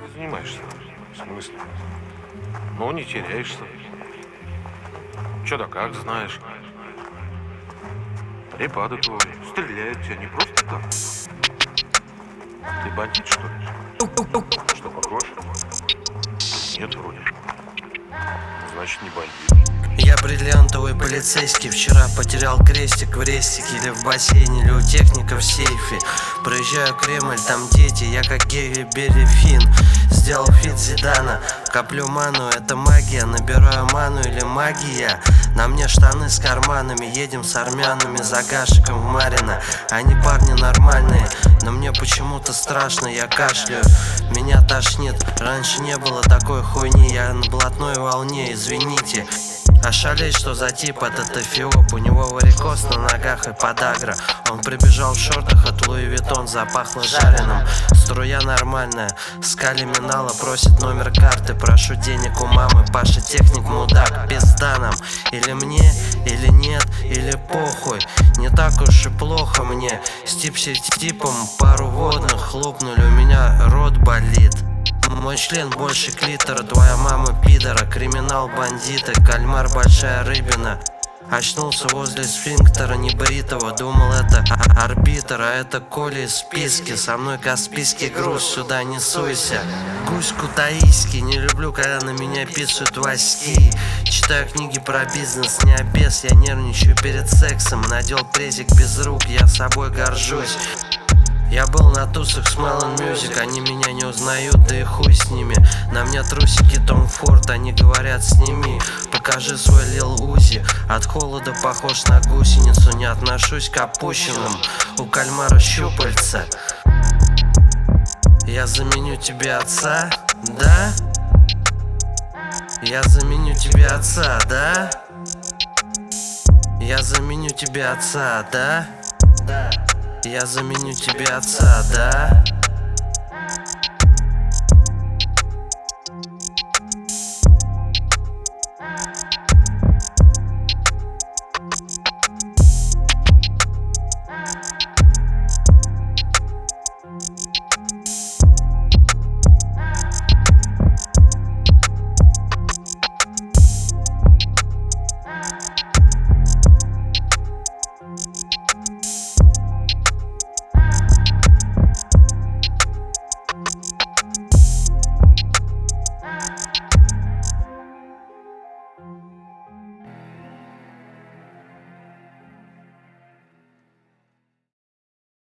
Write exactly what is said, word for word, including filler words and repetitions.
ты занимаешься? В смысле? Ну, не теряешься. Чё да как знаешь. Припадок твой. Стреляют тебя не просто так. Ты бандит, что ли? Что, похож? Нет, вроде. Значит, не бандит. Я бриллиантовый полицейский. Вчера потерял крестик в рестике или в бассейне, или у техника в сейфе. Проезжаю Кремль, там дети, я как Геви Берефин. Сделал фит Зидана, коплю ману, это магия. Набираю ману или магия. На мне штаны с карманами, едем с армянами за гашиком в Марина. Они парни нормальные, но мне почему-то страшно, я кашляю, меня тошнит. Раньше не было такой хуйни, я на блатной волне, извините. Ошалеть, что за тип этот эфиоп. У него варикоз на ногах и подагра. Он прибежал в шортах от Луи Виттон, запахло жареным. Струя нормальная, с калиминала просит номер карты. Прошу денег у мамы, Паша техник мудак. Пизда нам, или мне, или нет, или похуй. Не так уж и плохо мне. С типси-типом пару водных хлопнули, у меня рот болит. Мой член больше клитора, твоя мама пидора. Криминал, бандиты, кальмар, большая рыбина. Очнулся возле сфинктера небритого. Думал, это арбитр, а это Коля из списки. Со мной каспийский груз, сюда не суйся. Гусь кутаиский, не люблю, когда на меня писают Васьки. Читаю книги про бизнес, не обез. Я нервничаю перед сексом. Надел презик без рук, я собой горжусь. Я был на тусах с Melon Music, они меня не узнают, да и хуй с ними. На мне трусики Том Форд, они говорят сними. Покажи свой Лил Узи, от холода похож на гусеницу. Не отношусь к опущенным, у кальмара щупальца. Я заменю тебе отца, да? Я заменю тебе отца, да? Я заменю тебе отца, да? Я заменю тебе отца, да?